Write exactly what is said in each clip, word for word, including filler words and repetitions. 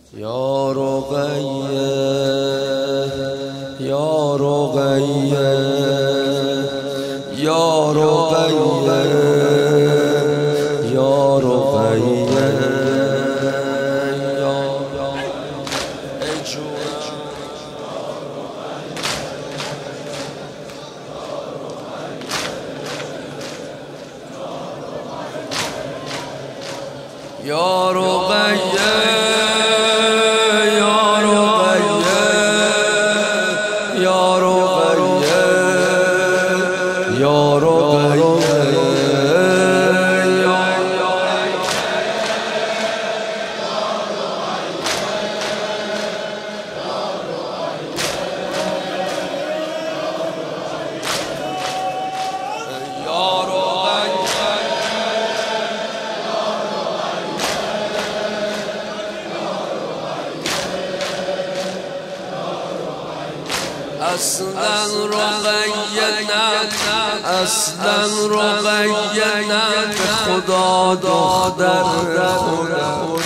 یا رقیه یا رقیه یا رقیه یا رقیه یا رقیه یا رقیه یا رقیه یا رقیه اصلا رقیه نه اصلا رقیه نه به خدا دختر خدا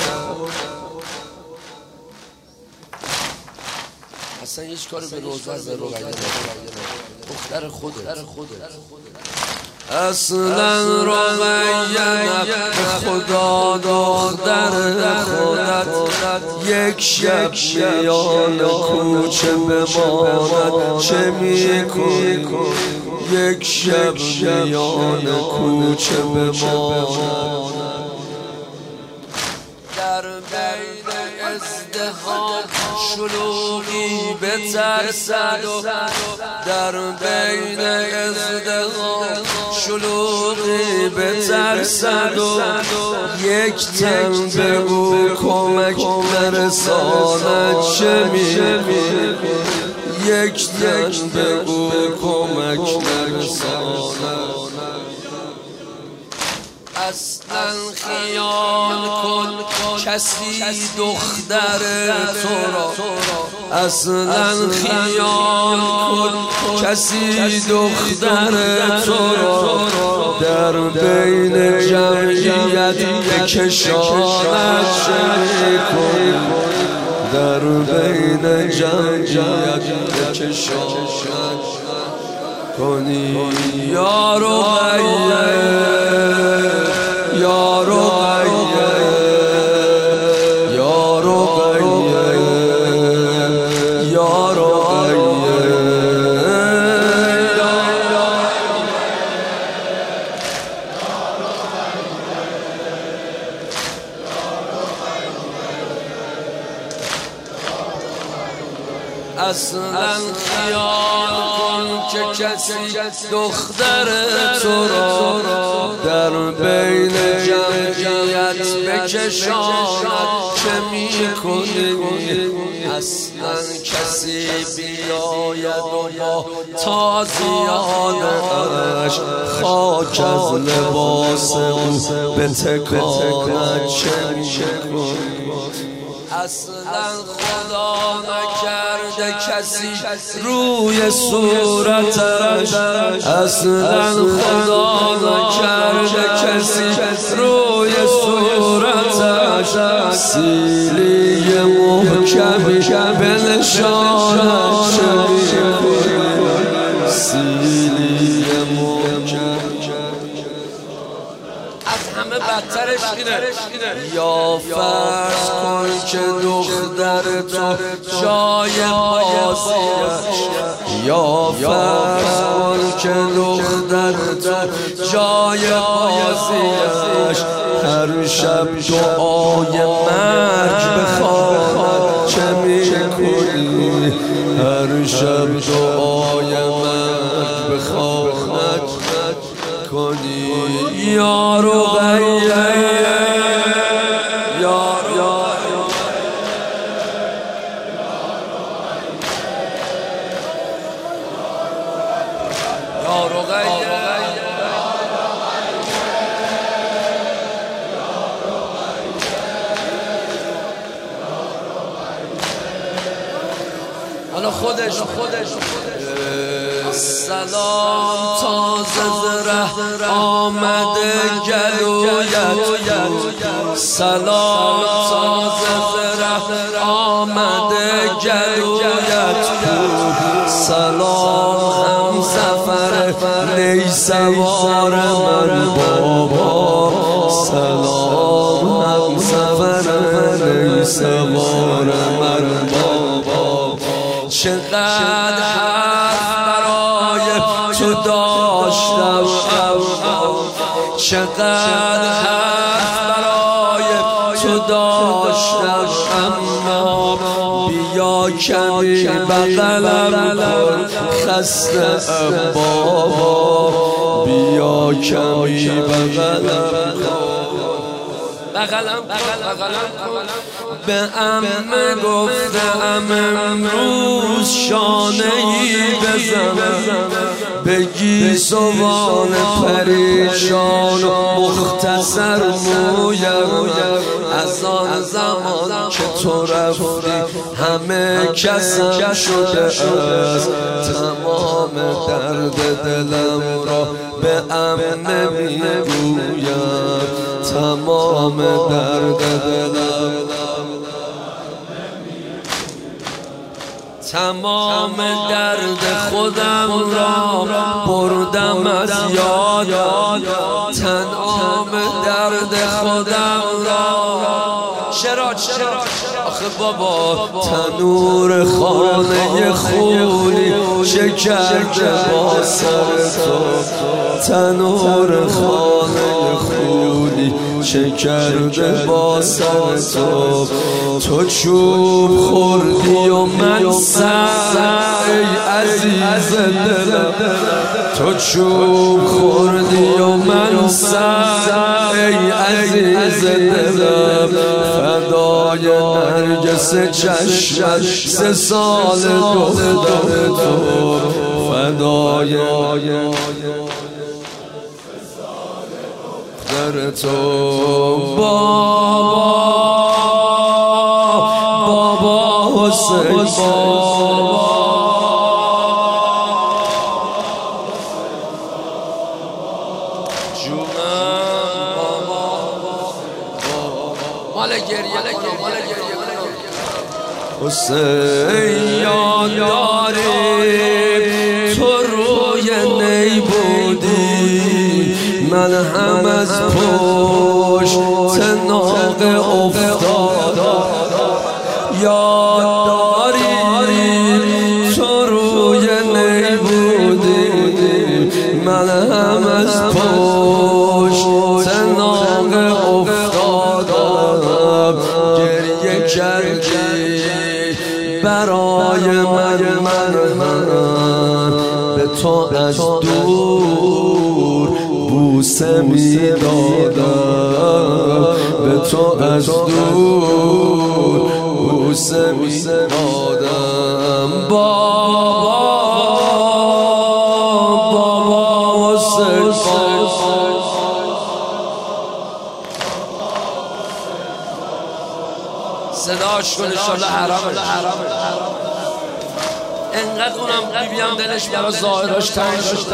اصلا هیچ کاری به روزر به رقیه دختر خوده اصلا رقیه نه به خدا دختر خودت یک شب میان کوچه بماند چه میکنی یک شب میان کوچه بماند در بین ازدحام شلوغی بترسد در بین ازدحام شلوغی بترسد یک تن بگو کمک نرساند چه میکنی یک تن بگو کمک نرساند اصلا خیال کن کسی دختر تو را اصلا خیال کن کسی دختر تو را در بین جمعیت بکشاند چه میکنی در بین جمعیت بکشاند کنی یا رقیه یا رقیه یا رقیه یا رقیه اصلا خیال کن که کسی دختر تو را در بین جمعیت بکشاند چه میکنی اصلا کسی بیاید و با تازیانش خاک از لباس او بتکاند چه میکنی اصلا خدا نکرده کسی روی صورتش اصلا خدا نکرده کسی روی صورتش سیلی محکمی بنشاند چه میکنی سیلی محکم همه بدترش اینه یا فرض کن که دختر تو جای بازیش یا فرض کن که دختر تو جای بازیش هر شب دعای مرگ بخواند چه میکنی هر شب دعای مرگ بخواند کنی یا رقیه یا یا یا رقیه حالا خودش خودش سلام تازه زره آمده گلویت سلام تازه زره سلام هم سفر نی سوار من بابا، سلام هم سفر نی سوار من بابا. چقدر حرف برای تو داشتم، چقدر حرف برای تو داشتم، اما بیا کمی بغلم کن، خسته بابا، بیا کمی بغلم بغلم بغلم به عمه گفتم امروز شانه ای بزنم، بگی سوان پریشان و مختصر مویم. از آن زمان که تو رفتی همه کسم شده است، تمام درد دلم را به عمه میگویم، تمام درد دلم، تمام درد خودم را بردم از یاد، تمام درد خودم را. چرا چرا آخه بابا تنور خانه خونی چه کرده با سر تو، تنور خانه خونی چه کرده با سر تو. تو چوب خوردی و من سر، ای عزیز دلم، تو چوب خوردی و من سر، ای عزیز دلم. فدای نرگس چشمت سه سال دختر تو، فدای در تو بابا، بابا حسین بابا. جونم بابا، مال گریه مال گریه حسین یاد داری تو روی نی بودی، من هم از پشت ناقه افتادم. یاد داری تو روی نی بودی، من هم از پشت ناقه افتادم. گریه کردی برای من، من من به تو از دور بوسه می دادم، به تو از دور بوسه می دادم. بابا بابا حسین صداش کن انشالله حرامه. انقدر اونم بیبیم دلش برا ظاهراش تنگ شد.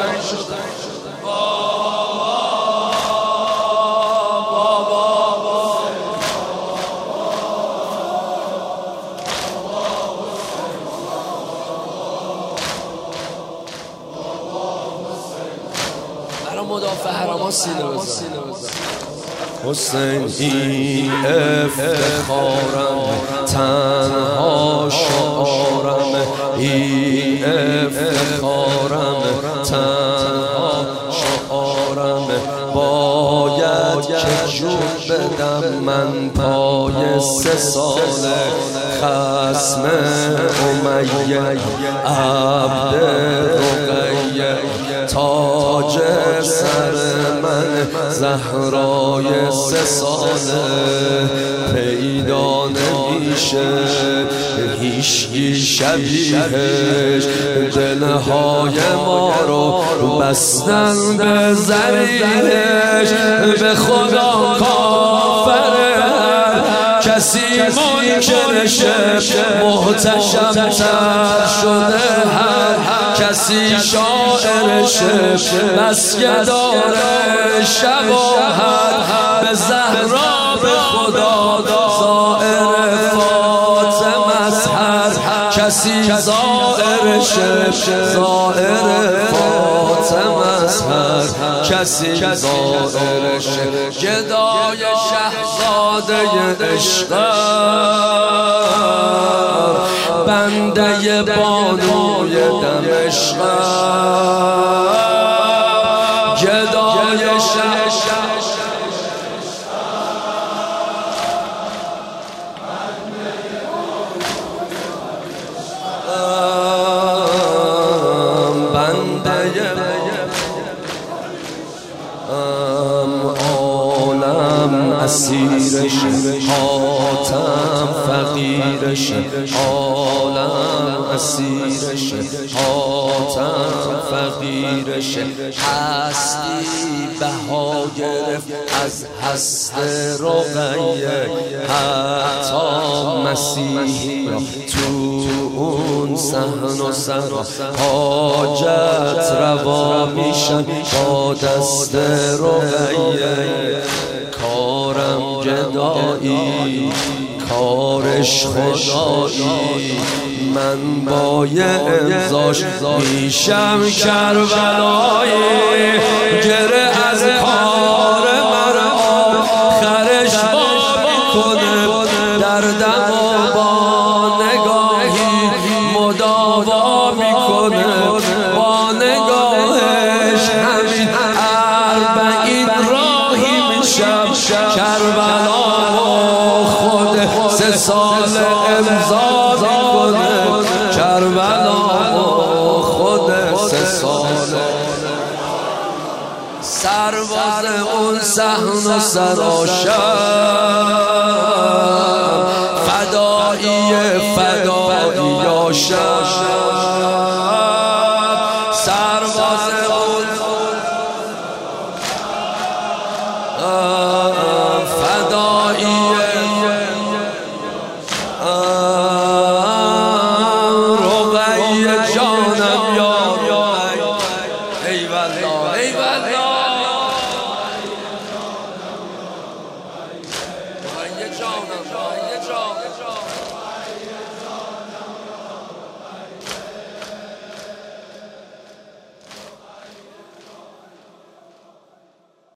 برا مدافع حراما سینه بزن. حسین این افتخارم تنها شعارم، این افتخارم تنها شعارم. باید که جون بدم من پای سه ساله خصم امیه عبد رقیه، تاج سر من زهرای سه ساله پیدا نمیشه هیچکی شبیهش. دلهای ما رو بستن به زریحش، به خدا کافره کسی منکرشه، محتشم تر شده هر کسی شاعرشه، بس که داره شباهت به زهرا به خدا. زائر فاطمه از هر کسی زائر شه زائر فاطمه است هر کسی زائر شه گدای شهزاده عشق بنده بانوی دمشق گدای شهزاده اسیرش حاتم فقیرش عالم اسیرش حاتم فقیرش هستی بها گرفت از هست رقیه حتی مسیحی را تو اون صحن و سرا حاجت روا میشن با دست رقیه کارم گدایی کارش خدایی من با یه امضاش میشم کربلایی گره از کار من آخرش با میکنه دردم و با نگاهی مداوا میکنه با نگاهش همین اربعین راهی میشم کربلا و خود سه سال امضا میکنه کربلا و خود سه سال سرباز اون صحن و سراشم فدایی فدایی یاشم سرباز اون